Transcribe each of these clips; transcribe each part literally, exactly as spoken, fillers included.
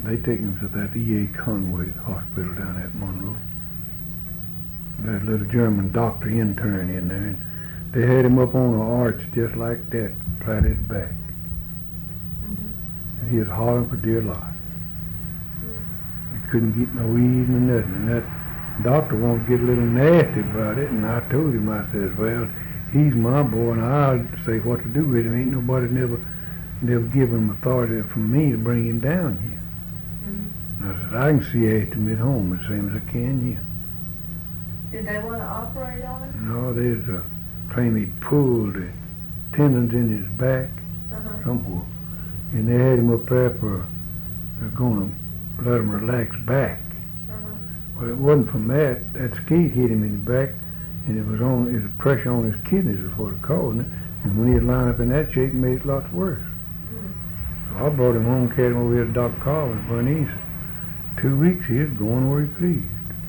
They take him to that E A Conway hospital down at Monroe. There's a little German doctor intern in there, and they had him up on an arch just like that, flat his back. Mm-hmm. And he was hollering for dear life. He couldn't get no ease or nothing. And that doctor wanted to get a little nasty about it, and I told him, I said, well, he's my boy, and I'll say what to do with him. Ain't nobody never, never give him authority from me to bring him down here. Mm-hmm. I said, I can see after him at home the same as I can here. Did they want to operate on it? No, there's a claim he pulled the tendons in his back Uh-huh. somewhere, and they had him up there for, they're going to let him relax back. Uh-huh. Well, it wasn't from that. That skate hit him in the back, and it was on, it was pressure on his kidneys is what it caused it. And when he had lined up in that shape, it made it lots worse. Mm. So I brought him home, carried him over here to Doctor Carver's, Bernice. Two weeks he was going where he pleased.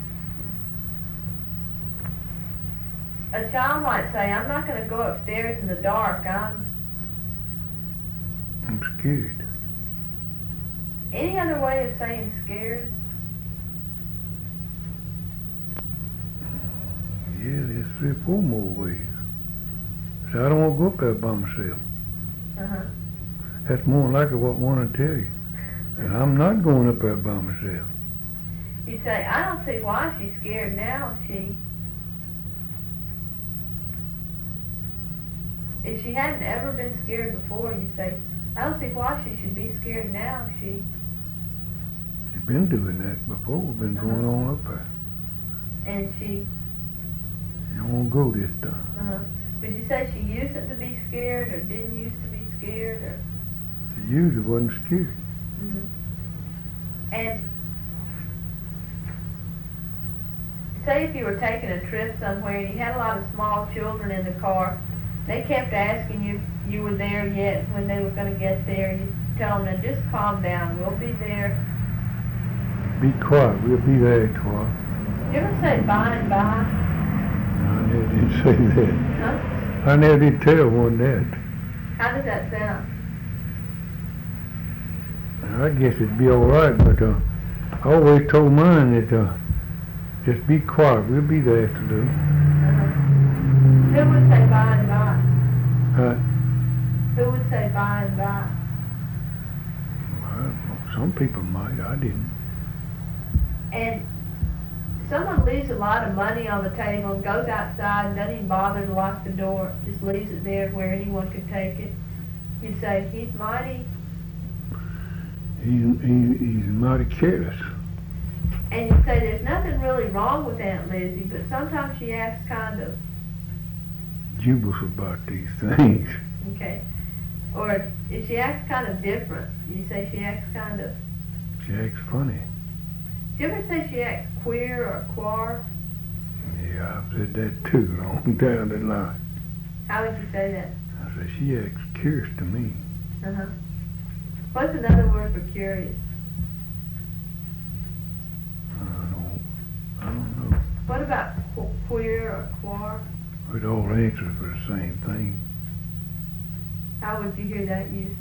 A child might say, I'm not going to go upstairs in the dark. I'm... I'm scared. Any other way of saying scared? Yeah, there's three or four more ways. So I don't want to go up there by myself. Uh-huh. That's more than likely what I want to tell you. And I'm not going up there by myself. You'd say, I don't see why she's scared now. She... If she hadn't ever been scared before, you'd say, I don't see why she should be scared now. She... She's been doing that before. We've been Uh-huh. going on up there. And she... You don't want to go this time. Uh-huh. Would you say she used it to be scared or didn't used to be scared? Or... She usually wasn't scared. Mm-hmm. And say if you were taking a trip somewhere and you had a lot of small children in the car, they kept asking you if you were there yet, when they were going to get there. You tell them, now just calm down, we'll be there. Be quiet. We'll be there at twelve. Did you ever say by and by? I never did say that. Huh? I never did tell one that. How does that sound? I guess it'd be all right, but uh, I always told mine that uh, just be quiet. We'll be there to do. Uh-huh. Who would say by and by? Uh, Who would say by and by? well, some people might. I didn't. And someone leaves a lot of money on the table and goes outside and doesn't even bother to lock the door, just leaves it there where anyone could take it. You'd say, he's mighty. He's, he, he's mighty careless. And you'd say, there's nothing really wrong with Aunt Lizzie, but sometimes she acts kind of, Jubilant about these things. okay. Or if she acts kind of different, you say she acts kind of, She acts funny. do you ever say she acts queer or quar? Yeah, I've said that too, long down the line. How would you say that? I said, she acts curious to me. Uh-huh. What's another word for curious? I don't, I don't know. What about qu- queer or quar? It all answers for the same thing. How would you hear that used?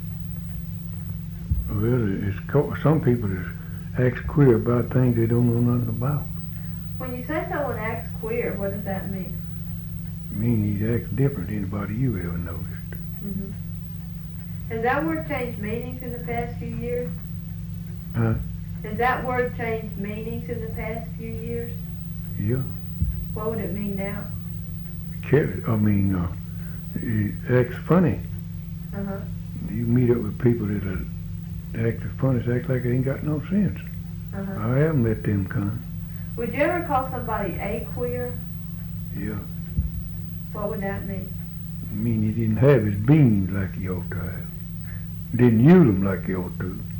Well, it's co- some people that acts queer about things they don't know nothing about. When you say someone acts queer, what does that mean? I mean, he acts different than anybody you ever noticed. Mm-hmm. Has that word changed meanings in the past few years? Huh? Has that word changed meanings in the past few years? Yeah. What would it mean now? Car- I mean, uh, he acts funny. Uh-huh. You meet up with people that are, act as funny, act like they ain't got no sense. Uh-huh. I haven't met them kind. Would you ever call somebody a queer? Yeah. What would that mean? I mean, he didn't have his beans like he ought to have. Didn't use them like he ought to.